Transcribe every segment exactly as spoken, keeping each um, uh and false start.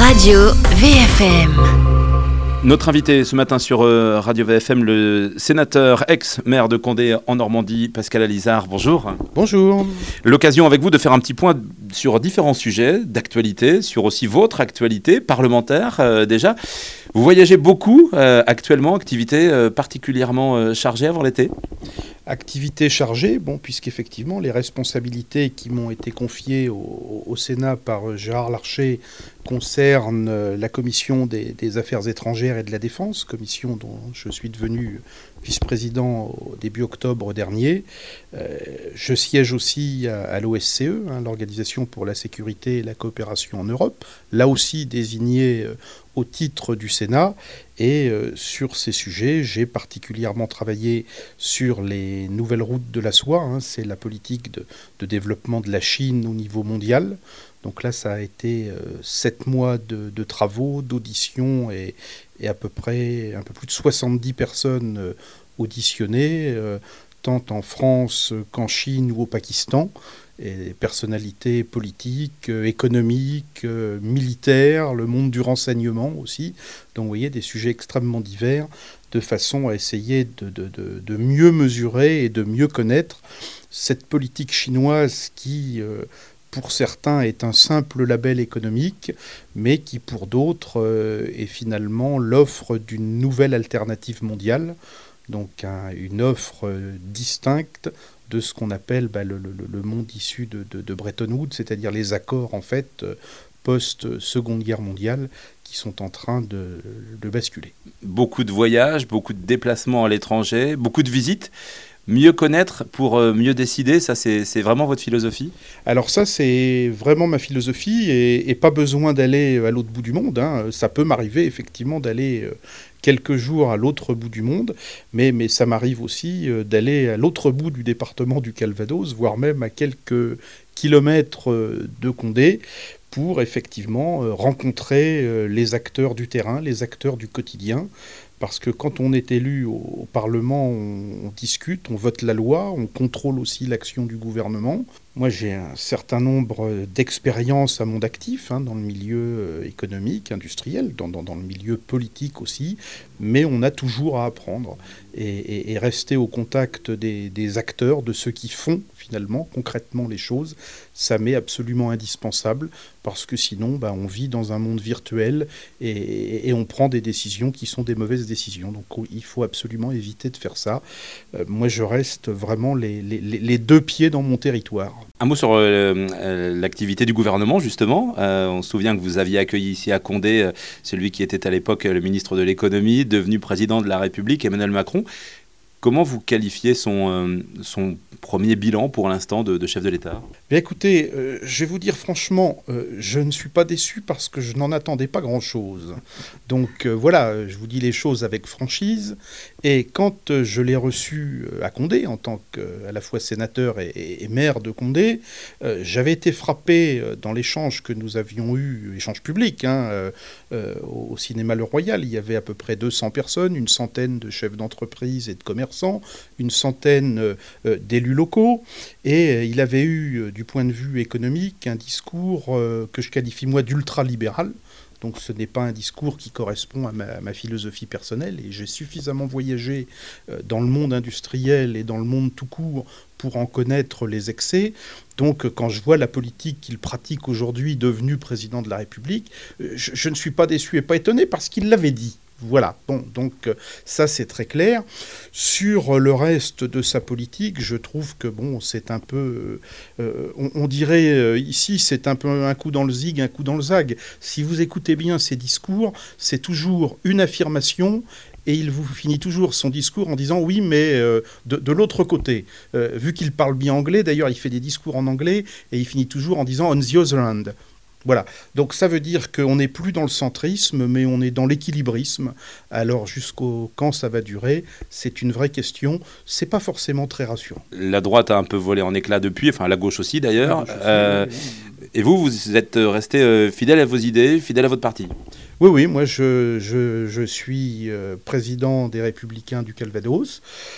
Radio V F M. Notre invité ce matin sur euh, Radio V F M, le sénateur ex-maire de Condé en Normandie, Pascal Alizard. Bonjour. Bonjour. L'occasion avec vous de faire un petit point sur différents sujets d'actualité, sur aussi votre actualité parlementaire euh, déjà. Vous voyagez beaucoup euh, actuellement, activité euh, particulièrement euh, chargée avant l'été ? Activité chargée, bon, puisqu'effectivement les responsabilités qui m'ont été confiées au, au Sénat par Gérard Larcher concernent la commission des, des affaires étrangères et de la défense, commission dont je suis devenu vice-président au début octobre dernier. Euh, je siège aussi à, à l'O S C E, hein, l'Organisation pour la sécurité et la coopération en Europe, là aussi désigné euh, au titre du Sénat. Et euh, sur ces sujets, j'ai particulièrement travaillé sur les nouvelles routes de la soie. Hein, c'est la politique de, de développement de la Chine au niveau mondial. Donc là, ça a été euh, sept mois de, de travaux, d'auditions et, et à peu près un peu plus de soixante-dix personnes euh, auditionnées, euh, tant en France qu'en Chine ou au Pakistan. Et personnalités politiques, euh, économiques, euh, militaires, le monde du renseignement aussi. Donc vous voyez, des sujets extrêmement divers, de façon à essayer de, de, de, de mieux mesurer et de mieux connaître cette politique chinoise qui, euh, pour certains, est un simple label économique, mais qui, pour d'autres, euh, est finalement l'offre d'une nouvelle alternative mondiale, donc un, une offre euh, distincte de ce qu'on appelle bah, le, le, le monde issu de, de, de Bretton Woods, c'est-à-dire les accords en fait post-Seconde Guerre mondiale qui sont en train de, de basculer. Beaucoup de voyages, beaucoup de déplacements à l'étranger, beaucoup de visites. Mieux connaître pour mieux décider, ça c'est, c'est vraiment votre philosophie ? Alors ça c'est vraiment ma philosophie et, et pas besoin d'aller à l'autre bout du monde. Hein. Ça peut m'arriver effectivement d'aller quelques jours à l'autre bout du monde, mais, mais ça m'arrive aussi d'aller à l'autre bout du département du Calvados, voire même à quelques kilomètres de Condé, pour effectivement rencontrer les acteurs du terrain, les acteurs du quotidien. Parce que quand on est élu au, au Parlement, on, on discute, on vote la loi, on contrôle aussi l'action du gouvernement. Moi, j'ai un certain nombre d'expériences à mon actif, hein, dans le milieu économique, industriel, dans, dans, dans le milieu politique aussi, mais on a toujours à apprendre et, et, et rester au contact des, des acteurs, de ceux qui font finalement concrètement les choses, ça m'est absolument indispensable parce que sinon, bah, on vit dans un monde virtuel et, et, et on prend des décisions qui sont des mauvaises décisions. Donc, il faut absolument éviter de faire ça. Euh, moi, je reste vraiment les, les, les deux pieds dans mon territoire. Un mot sur euh, euh, l'activité du gouvernement, justement. Euh, on se souvient que vous aviez accueilli ici à Condé euh, celui qui était à l'époque le ministre de l'économie, devenu président de la République, Emmanuel Macron. Comment vous qualifiez son, euh, son premier bilan pour l'instant de, de chef de l'État ? Bien écoutez, euh, je vais vous dire franchement, euh, je ne suis pas déçu parce que je n'en attendais pas grand-chose. Donc euh, voilà, je vous dis les choses avec franchise. Et quand euh, je l'ai reçu à Condé, en tant qu'à la fois sénateur et, et, et maire de Condé, euh, j'avais été frappé euh, dans l'échange que nous avions eu, échange public, hein, euh, euh, au cinéma Le Royal. Il y avait à peu près deux cents personnes, une centaine de chefs d'entreprise et de commerçants, une centaine euh, d'élus locaux. Et euh, il avait eu, euh, du point de vue économique, un discours euh, que je qualifie, moi, d'ultra-libéral. Donc ce n'est pas un discours qui correspond à ma, à ma philosophie personnelle. Et j'ai suffisamment voyagé euh, dans le monde industriel et dans le monde tout court pour en connaître les excès. Donc quand je vois la politique qu'il pratique aujourd'hui, devenu président de la République, euh, je, je ne suis pas déçu et pas étonné parce qu'il l'avait dit. Voilà, bon, donc ça c'est très clair. Sur le reste de sa politique, je trouve que bon, c'est un peu, euh, on, on dirait euh, ici, c'est un peu un coup dans le zig, un coup dans le zag. Si vous écoutez bien ses discours, c'est toujours une affirmation. Et il vous finit toujours son discours en disant « oui, mais euh, de, de l'autre côté euh, ». Vu qu'il parle bien anglais, d'ailleurs, il fait des discours en anglais, et il finit toujours en disant « on the other hand ». Voilà, donc ça veut dire qu'on n'est plus dans le centrisme, mais on est dans l'équilibrisme. Alors jusqu'au quand ça va durer, c'est une vraie question. C'est pas forcément très rassurant. La droite a un peu volé en éclats depuis, enfin la gauche aussi d'ailleurs. Gauche aussi, euh, oui, oui. Et vous, vous êtes resté euh, fidèle à vos idées, fidèle à votre parti ? Oui, oui, moi je, je, je suis euh, président des Républicains du Calvados.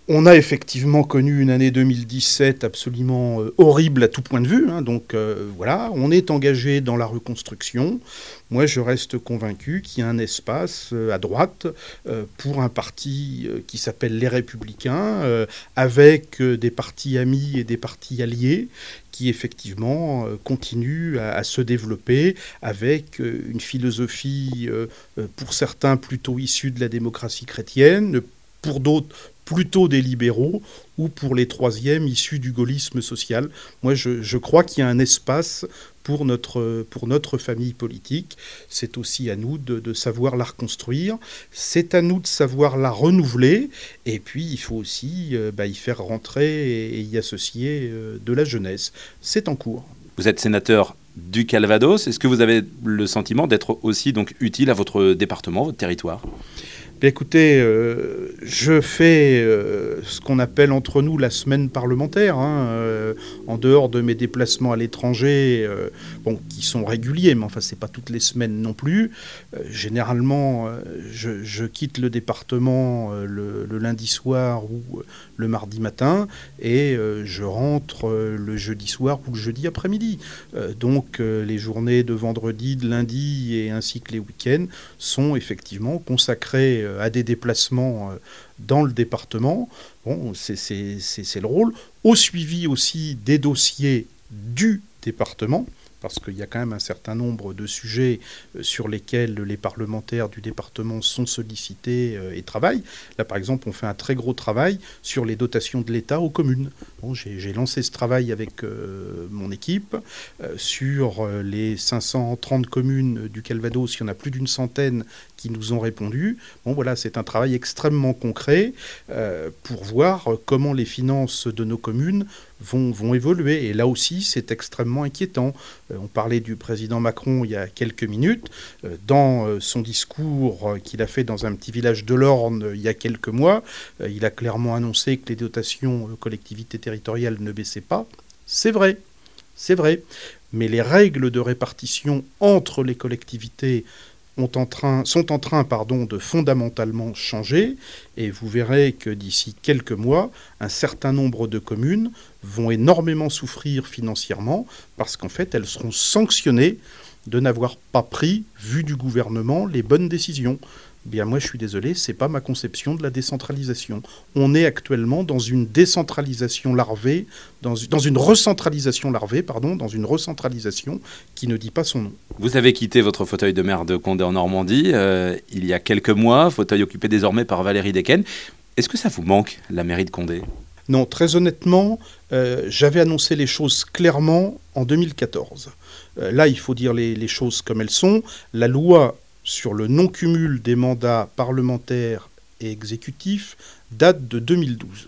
On a effectivement connu une année deux mille dix-sept absolument euh, horrible à tout point de vue. Hein, donc euh, voilà, on est engagé dans la reconstruction. Moi, je reste convaincu qu'il y a un espace euh, à droite euh, pour un parti euh, qui s'appelle Les Républicains, euh, avec euh, des partis amis et des partis alliés, qui effectivement euh, continuent à, à se développer avec euh, une philosophie, euh, euh, pour certains plutôt issue de la démocratie chrétienne, pour d'autres plutôt des libéraux, ou pour les troisièmes issus du gaullisme social. Moi, je, je crois qu'il y a un espace pour notre, pour notre famille politique. C'est aussi à nous de, de savoir la reconstruire. C'est à nous de savoir la renouveler. Et puis, il faut aussi euh, bah, y faire rentrer et, et y associer euh, de la jeunesse. C'est en cours. Vous êtes sénateur du Calvados. Est-ce que vous avez le sentiment d'être aussi donc, utile à votre département, votre territoire ? Bien, écoutez, euh, je fais euh, ce qu'on appelle entre nous la semaine parlementaire, hein, euh, en dehors de mes déplacements à l'étranger, euh, bon, qui sont réguliers, mais enfin, c'est pas toutes les semaines non plus. Euh, généralement, euh, je, je quitte le département euh, le, le lundi soir ou euh, le mardi matin, et euh, je rentre euh, le jeudi soir ou le jeudi après-midi. Euh, donc, euh, les journées de vendredi, de lundi, et ainsi que les week-ends sont effectivement consacrées à des déplacements dans le département. Bon, c'est, c'est, c'est, c'est le rôle. Au suivi aussi des dossiers du département, parce qu'il y a quand même un certain nombre de sujets sur lesquels les parlementaires du département sont sollicités et travaillent. Là, par exemple, on fait un très gros travail sur les dotations de l'État aux communes. Bon, j'ai, j'ai lancé ce travail avec euh, mon équipe. Euh, sur les cinq cent trente communes du Calvados, il y en a plus d'une centaine qui nous ont répondu. Bon, voilà, c'est un travail extrêmement concret euh, pour voir comment les finances de nos communes vont, vont évoluer. Et là aussi, c'est extrêmement inquiétant. Euh, on parlait du président Macron il y a quelques minutes. Euh, dans euh, son discours euh, qu'il a fait dans un petit village de l'Orne euh, il y a quelques mois, euh, il a clairement annoncé que les dotations aux collectivités territoriales ne baissaient pas. C'est vrai, c'est vrai. Mais les règles de répartition entre les collectivités Ont en train, sont en train pardon, de fondamentalement changer, et vous verrez que d'ici quelques mois, un certain nombre de communes vont énormément souffrir financièrement parce qu'en fait, elles seront sanctionnées de n'avoir pas pris, vu du gouvernement, les bonnes décisions. Bien, moi, je suis désolé, c'est pas ma conception de la décentralisation. On est actuellement dans une décentralisation larvée, dans, dans une recentralisation larvée, pardon, dans une recentralisation qui ne dit pas son nom. Vous avez quitté votre fauteuil de maire de Condé en Normandie euh, il y a quelques mois, fauteuil occupé désormais par Valérie Decken. Est-ce que ça vous manque, la mairie de Condé ? Non, très honnêtement, euh, j'avais annoncé les choses clairement en deux mille quatorze. Euh, là, il faut dire les, les choses comme elles sont. La loi sur le non-cumul des mandats parlementaires et exécutifs date de deux mille douze.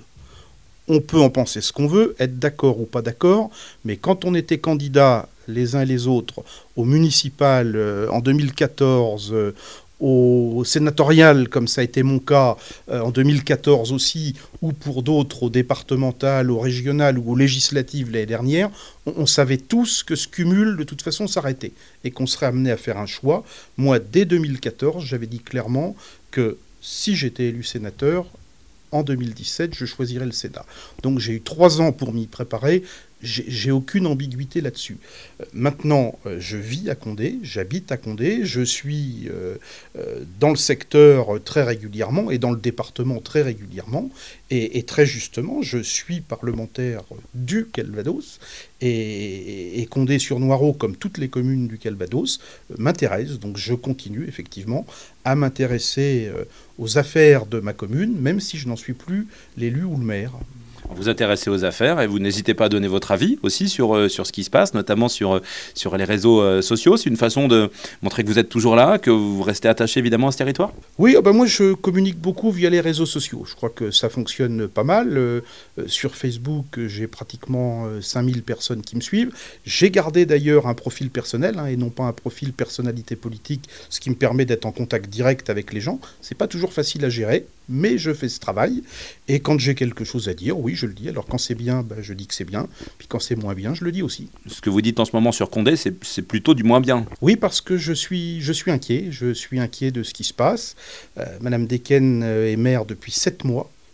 On peut en penser ce qu'on veut, être d'accord ou pas d'accord, mais quand on était candidats les uns et les autres au municipal euh, en deux mille quatorze, euh, au sénatorial, comme ça a été mon cas euh, en deux mille quatorze aussi, ou pour d'autres au départemental, au régional ou aux législatives l'année dernière, on, on savait tous que ce cumul, de toute façon, s'arrêtait et qu'on serait amené à faire un choix. Moi, dès deux mille quatorze, j'avais dit clairement que si j'étais élu sénateur, en deux mille dix-sept, je choisirais le Sénat. Donc j'ai eu trois ans pour m'y préparer. J'ai, j'ai aucune ambiguïté là-dessus. Euh, maintenant, euh, je vis à Condé, j'habite à Condé, je suis euh, euh, dans le secteur très régulièrement et dans le département très régulièrement. Et, et très justement, je suis parlementaire du Calvados. Et, et Condé-sur-Noireau, comme toutes les communes du Calvados, euh, m'intéresse. Donc je continue effectivement à m'intéresser euh, aux affaires de ma commune, même si je n'en suis plus l'élu ou le maire. Vous intéressez aux affaires et vous n'hésitez pas à donner votre avis aussi sur, euh, sur ce qui se passe, notamment sur, euh, sur les réseaux euh, sociaux. C'est une façon de montrer que vous êtes toujours là, que vous restez attaché évidemment à ce territoire ? Oui, oh ben moi je communique beaucoup via les réseaux sociaux. Je crois que ça fonctionne pas mal. Euh, euh, sur Facebook, j'ai pratiquement euh, cinq mille personnes qui me suivent. J'ai gardé d'ailleurs un profil personnel hein, et non pas un profil personnalité politique, ce qui me permet d'être en contact direct avec les gens. C'est pas toujours facile à gérer, mais je fais ce travail. Et quand j'ai quelque chose à dire, oui, je le dis. Alors quand c'est bien, ben, je dis que c'est bien. Puis quand c'est moins bien, je le dis aussi. Ce que vous dites en ce moment sur Condé, c'est, c'est plutôt du moins bien. Oui, parce que je suis, je suis inquiet. Je suis inquiet de ce qui se passe. Euh, Madame Decken est maire depuis sept mois.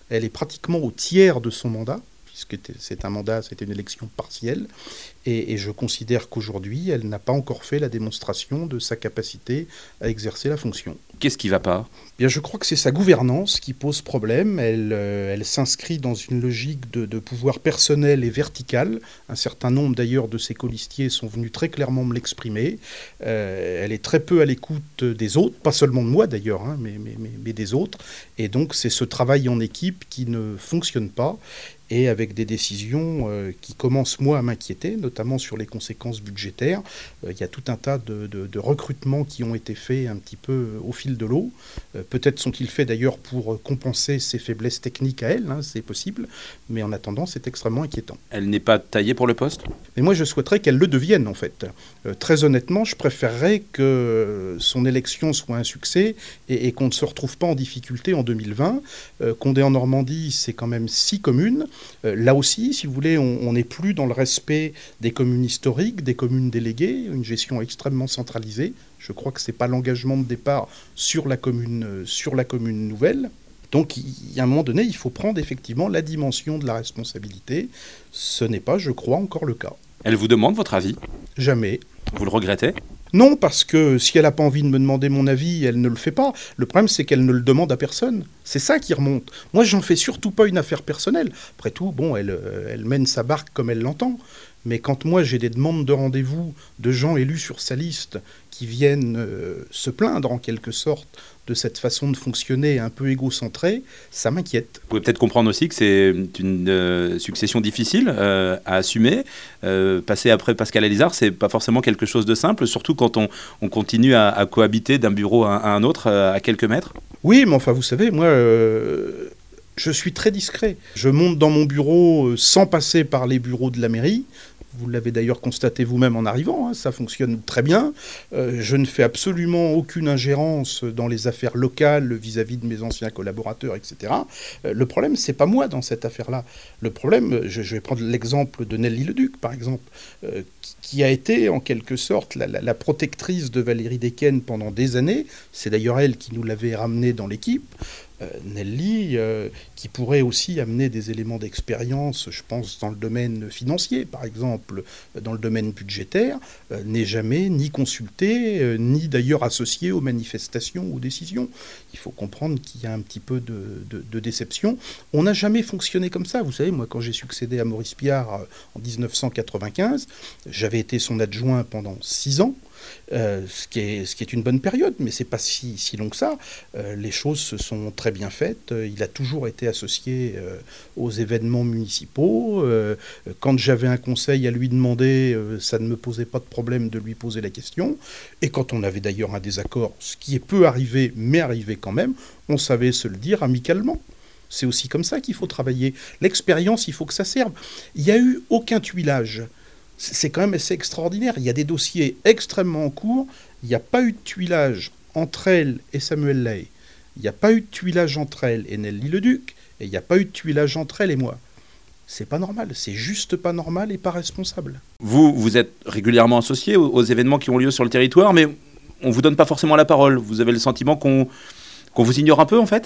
Elle est pratiquement au tiers de son mandat, puisque c'est un mandat, c'était une élection partielle. Et, et je considère qu'aujourd'hui, elle n'a pas encore fait la démonstration de sa capacité à exercer la fonction. Qu'est-ce qui ne va pas ? Bien, je crois que c'est sa gouvernance qui pose problème. Elle, euh, elle s'inscrit dans une logique de, de pouvoir personnel et vertical. Un certain nombre d'ailleurs de ses colistiers sont venus très clairement me l'exprimer. Euh, elle est très peu à l'écoute des autres, pas seulement de moi d'ailleurs, hein, mais, mais, mais, mais des autres. Et donc c'est ce travail en équipe qui ne fonctionne pas. Et avec des décisions euh, qui commencent, moi, à m'inquiéter, notamment sur les conséquences budgétaires. Il euh, y a tout un tas de, de, de recrutements qui ont été faits un petit peu au fil de l'eau. Euh, peut-être sont-ils faits d'ailleurs pour compenser ses faiblesses techniques à elle, hein, c'est possible, mais en attendant, c'est extrêmement inquiétant. Elle n'est pas taillée pour le poste ? Mais moi, je souhaiterais qu'elle le devienne, en fait. Euh, très honnêtement, je préférerais que son élection soit un succès et, et qu'on ne se retrouve pas en difficulté en deux mille vingt. Euh, Condé en Normandie, c'est quand même six communes. Euh, là aussi, si vous voulez, on n'est plus dans le respect des communes historiques, des communes déléguées, une gestion extrêmement centralisée. Je crois que ce n'est pas l'engagement de départ sur la commune, euh, sur la commune nouvelle. Donc, il y a un moment donné, il faut prendre effectivement la dimension de la responsabilité. Ce n'est pas, je crois, encore le cas. Elle vous demande votre avis ? Jamais. Vous le regrettez ? Non, parce que si elle n'a pas envie de me demander mon avis, elle ne le fait pas. Le problème, c'est qu'elle ne le demande à personne. C'est ça qui remonte. Moi, j'en fais surtout pas une affaire personnelle. Après tout, bon, elle, elle mène sa barque comme elle l'entend. Mais quand moi, j'ai des demandes de rendez-vous de gens élus sur sa liste qui viennent euh, se plaindre, en quelque sorte, de cette façon de fonctionner un peu égocentrée, ça m'inquiète. Vous pouvez peut-être comprendre aussi que c'est une euh, succession difficile euh, à assumer. Euh, passer après Pascal Alizard, c'est pas forcément quelque chose de simple, surtout quand on, on continue à, à cohabiter d'un bureau à, à un autre euh, à quelques mètres. Oui, mais enfin, vous savez, moi... Euh Je suis très discret. Je monte dans mon bureau sans passer par les bureaux de la mairie. Vous l'avez d'ailleurs constaté vous-même en arrivant, hein, ça fonctionne très bien. Euh, je ne fais absolument aucune ingérence dans les affaires locales vis-à-vis de mes anciens collaborateurs, et cetera. Euh, le problème, c'est pas moi dans cette affaire-là. Le problème, je, je vais prendre l'exemple de Nelly Leduc, par exemple, euh, qui, qui a été en quelque sorte la, la, la protectrice de Valérie Desquesnes pendant des années. C'est d'ailleurs elle qui nous l'avait ramenée dans l'équipe. Euh, Nelly, euh, qui pourrait aussi amener des éléments d'expérience, je pense, dans le domaine financier, par exemple, dans le domaine budgétaire, euh, n'est jamais ni consultée, euh, ni d'ailleurs associée aux manifestations ou aux décisions. Il faut comprendre qu'il y a un petit peu de, de, de déception. On n'a jamais fonctionné comme ça. Vous savez, moi, quand j'ai succédé à Maurice Piard euh, en dix-neuf cent quatre-vingt-quinze, j'avais été son adjoint pendant six ans. Euh, ce, qui est, ce qui est une bonne période, mais c'est pas si, si long que ça. Euh, les choses se sont très bien faites. Euh, il a toujours été associé euh, aux événements municipaux. Euh, quand j'avais un conseil à lui demander, euh, ça ne me posait pas de problème de lui poser la question. Et quand on avait d'ailleurs un désaccord, ce qui est peu arrivé, mais arrivé quand même, on savait se le dire amicalement. C'est aussi comme ça qu'il faut travailler. L'expérience, il faut que ça serve. Il n'y a eu aucun tuilage. C'est quand même assez extraordinaire. Il y a des dossiers extrêmement en cours. Il n'y a pas eu de tuilage entre elle et Samuel Lahaye. Il n'y a pas eu de tuilage entre elle et Nelly Leduc. Et il n'y a pas eu de tuilage entre elle et moi. C'est pas normal. C'est juste pas normal et pas responsable. Vous, vous êtes régulièrement associé aux, aux événements qui ont lieu sur le territoire, mais on ne vous donne pas forcément la parole. Vous avez le sentiment qu'on, qu'on vous ignore un peu, en fait ?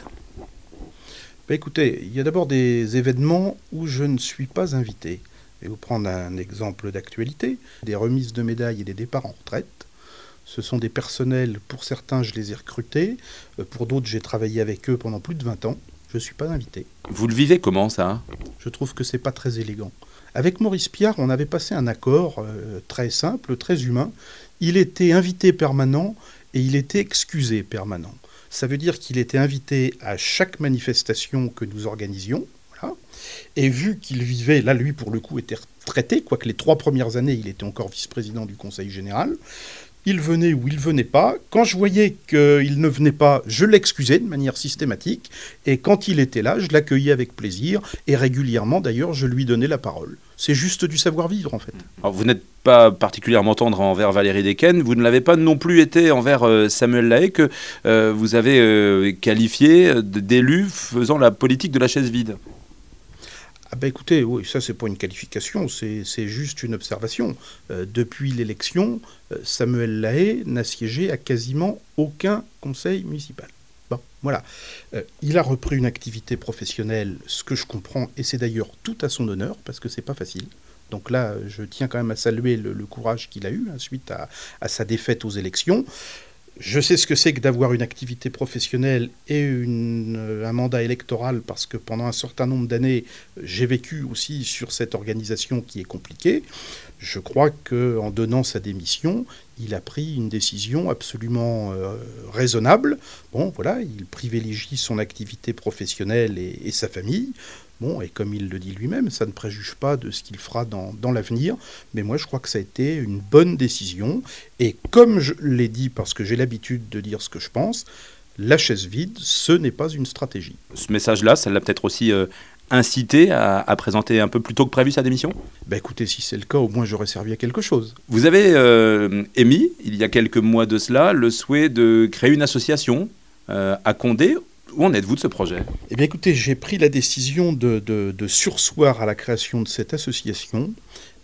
Ben écoutez, il y a d'abord des événements où je ne suis pas invité. Je vais vous prendre un exemple d'actualité, des remises de médailles et des départs en retraite. Ce sont des personnels, pour certains je les ai recrutés, pour d'autres j'ai travaillé avec eux pendant plus de vingt ans. Je ne suis pas invité. Vous le vivez comment ça ? Je trouve que c'est pas très élégant. Avec Maurice Piard, on avait passé un accord euh, très simple, très humain. Il était invité permanent et il était excusé permanent. Ça veut dire qu'il était invité à chaque manifestation que nous organisions. Et vu qu'il vivait, là lui pour le coup était retraité, quoique les trois premières années il était encore vice-président du Conseil général, il venait ou il venait pas. Quand je voyais qu'il ne venait pas, je l'excusais de manière systématique, et quand il était là, je l'accueillais avec plaisir, et régulièrement d'ailleurs je lui donnais la parole. C'est juste du savoir-vivre en fait. Alors, vous n'êtes pas particulièrement tendre envers Valérie Desquesnes, vous ne l'avez pas non plus été envers euh, Samuel Lahaye, que euh, vous avez euh, qualifié d'élu faisant la politique de la chaise vide. Ah ben écoutez, oui, ça c'est pas une qualification, c'est, c'est juste une observation. Euh, depuis l'élection, euh, Samuel Lahaye n'a siégé à quasiment aucun conseil municipal. Bon, voilà. Euh, il a repris une activité professionnelle, ce que je comprends, et c'est d'ailleurs tout à son honneur, parce que c'est pas facile. Donc là, je tiens quand même à saluer le, le courage qu'il a eu hein, suite à, à sa défaite aux élections. Je sais ce que c'est que d'avoir une activité professionnelle et une, un mandat électoral parce que pendant un certain nombre d'années, j'ai vécu aussi sur cette organisation qui est compliquée. Je crois qu'en donnant sa démission, il a pris une décision absolument euh, raisonnable. Bon, voilà, il privilégie son activité professionnelle et, et sa famille. Bon, et comme il le dit lui-même, ça ne préjuge pas de ce qu'il fera dans, dans l'avenir. Mais moi, je crois que ça a été une bonne décision. Et comme je l'ai dit, parce que j'ai l'habitude de dire ce que je pense, la chaise vide, ce n'est pas une stratégie. Ce message-là, ça l'a peut-être aussi euh, incité à, à présenter un peu plus tôt que prévu sa démission ? Ben écoutez, si c'est le cas, au moins j'aurais servi à quelque chose. Vous avez euh, émis, il y a quelques mois de cela, le souhait de créer une association euh, à Condé. Où en êtes-vous de ce projet ? Eh bien écoutez, j'ai pris la décision de, de, de surseoir à la création de cette association.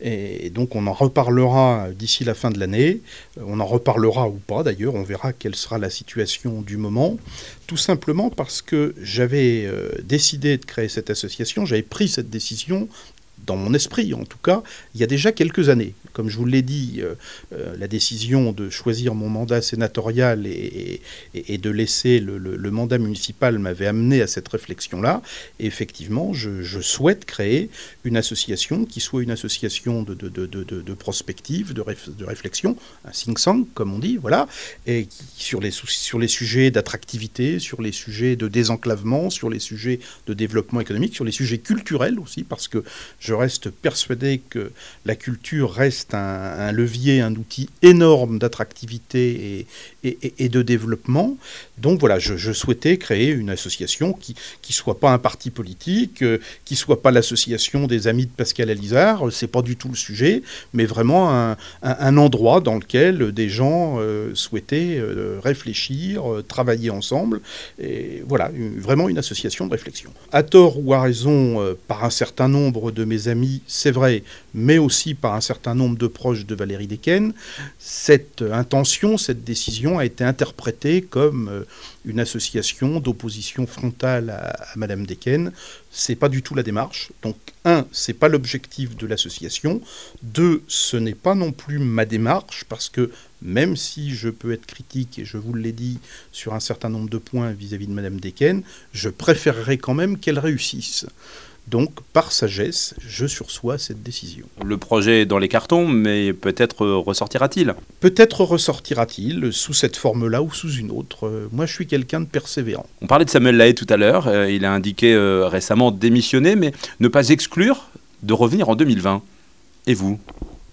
Et donc on en reparlera d'ici la fin de l'année. On en reparlera ou pas d'ailleurs, on verra quelle sera la situation du moment. Tout simplement parce que j'avais euh, décidé de créer cette association, j'avais pris cette décision dans mon esprit en tout cas, il y a déjà quelques années. Comme je vous l'ai dit, euh, euh, la décision de choisir mon mandat sénatorial et, et, et de laisser le, le, le mandat municipal m'avait amené à cette réflexion-là. Et effectivement, je, je souhaite créer une association qui soit une association de, de, de, de, de prospective, de, réf, de réflexion, un think tank, comme on dit, voilà, et qui, sur, les, sur les sujets d'attractivité, sur les sujets de désenclavement, sur les sujets de développement économique, sur les sujets culturels aussi, parce que je reste persuadé que la culture reste Un, un levier, un outil énorme d'attractivité et, et, et de développement. Donc voilà, je, je souhaitais créer une association qui ne soit pas un parti politique, euh, qui ne soit pas l'association des amis de Pascal Alizard, c'est pas du tout le sujet, mais vraiment un, un, un endroit dans lequel des gens euh, souhaitaient euh, réfléchir, euh, travailler ensemble. Et voilà, une, vraiment une association de réflexion. À tort ou à raison, euh, par un certain nombre de mes amis, c'est vrai, mais aussi par un certain nombre de proches de Valérie Dequenne, cette intention, cette décision a été interprétée comme une association d'opposition frontale à, à Madame Dequenne. C'est pas du tout la démarche. Donc, un, c'est pas l'objectif de l'association. Deux, ce n'est pas non plus ma démarche, parce que même si je peux être critique, et je vous l'ai dit, sur un certain nombre de points vis-à-vis de Madame Dequenne, je préférerais quand même qu'elle réussisse. Donc, par sagesse, je sursois cette décision. Le projet est dans les cartons, mais peut-être ressortira-t-il ? Peut-être ressortira-t-il sous cette forme-là ou sous une autre. Moi, je suis quelqu'un de persévérant. On parlait de Samuel Lahaye tout à l'heure. Euh, il a indiqué euh, récemment démissionner, mais ne pas exclure de revenir en deux mille vingt. Et vous ?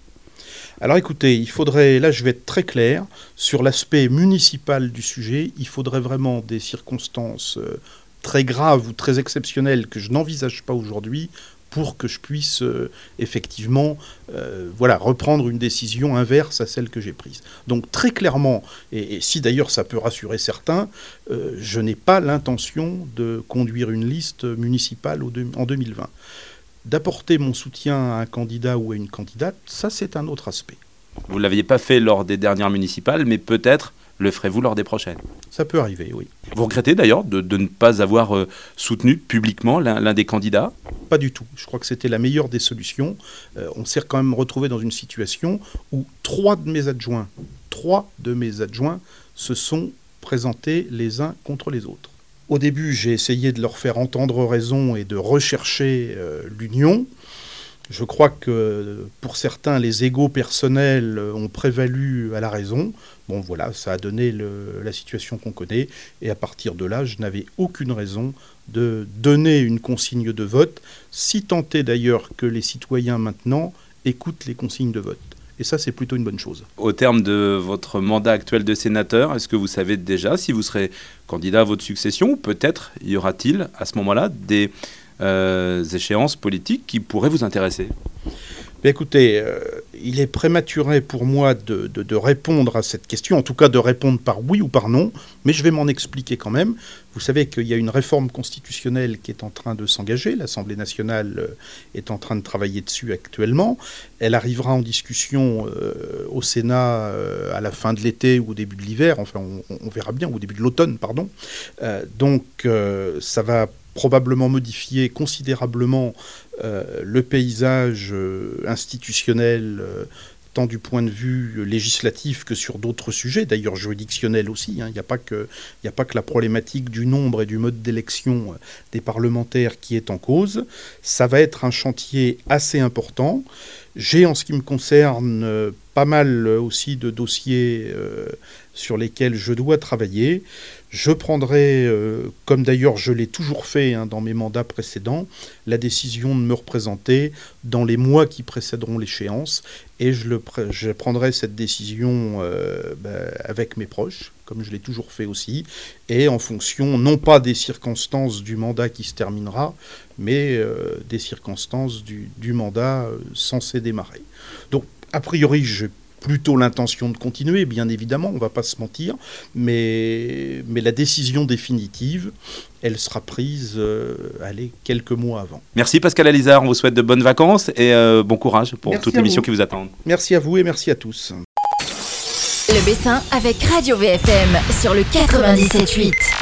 Alors écoutez, il faudrait, là je vais être très clair, sur l'aspect municipal du sujet, il faudrait vraiment des circonstances euh, très graves ou très exceptionnelles que je n'envisage pas aujourd'hui pour que je puisse euh, effectivement euh, voilà, reprendre une décision inverse à celle que j'ai prise. Donc très clairement, et, et si d'ailleurs ça peut rassurer certains, euh, je n'ai pas l'intention de conduire une liste municipale au deux, en deux mille vingt. D'apporter mon soutien à un candidat ou à une candidate, ça c'est un autre aspect. Vous ne l'aviez pas fait lors des dernières municipales, mais peut-être le ferez-vous lors des prochaines ? Ça peut arriver, oui. Vous regrettez d'ailleurs de, de ne pas avoir euh, soutenu publiquement l'un, l'un des candidats ? Pas du tout. Je crois que c'était la meilleure des solutions. Euh, on s'est quand même retrouvé dans une situation où trois de mes adjoints, trois de mes adjoints se sont présentés les uns contre les autres. Au début, j'ai essayé de leur faire entendre raison et de rechercher euh, l'union. Je crois que pour certains, les égos personnels ont prévalu à la raison. Bon, voilà, ça a donné le, la situation qu'on connaît. Et à partir de là, je n'avais aucune raison de donner une consigne de vote, si tant est d'ailleurs que les citoyens maintenant écoutent les consignes de vote. Et ça, c'est plutôt une bonne chose. Au terme de votre mandat actuel de sénateur, est-ce que vous savez déjà si vous serez candidat à votre succession ? Ou peut-être y aura-t-il à ce moment-là des euh, échéances politiques qui pourraient vous intéresser ? Mais écoutez, euh, il est prématuré pour moi de, de, de répondre à cette question, en tout cas de répondre par oui ou par non, mais je vais m'en expliquer quand même. Vous savez qu'il y a une réforme constitutionnelle qui est en train de s'engager, l'Assemblée nationale est en train de travailler dessus actuellement. Elle arrivera en discussion euh, au Sénat euh, à la fin de l'été ou au début de l'hiver, enfin on, on verra bien, ou au début de l'automne, pardon. Euh, donc euh, ça va probablement modifier considérablement euh, le paysage euh, institutionnel, euh, tant du point de vue législatif que sur d'autres sujets, d'ailleurs juridictionnels aussi. Hein. Il n'y a pas que, il n'y a pas que la problématique du nombre et du mode d'élection des parlementaires qui est en cause. Ça va être un chantier assez important. J'ai, en ce qui me concerne, euh, pas mal aussi de dossiers euh, sur lesquels je dois travailler. Je prendrai, euh, comme d'ailleurs je l'ai toujours fait hein, dans mes mandats précédents, la décision de me représenter dans les mois qui précéderont l'échéance. Et je, le pr- je prendrai cette décision euh, bah, avec mes proches, comme je l'ai toujours fait aussi, et en fonction, non pas des circonstances du mandat qui se terminera, mais euh, des circonstances du, du mandat euh, censé démarrer. Donc, a priori, j'ai plutôt l'intention de continuer, bien évidemment, on ne va pas se mentir, mais, mais la décision définitive, elle sera prise, euh, allez, quelques mois avant. Merci Pascal Alizard, on vous souhaite de bonnes vacances et euh, bon courage pour merci toute l'émission qui vous attend. Merci à vous et merci à tous. Le Bessin avec Radio V F M sur le quatre-vingt-dix-sept huit.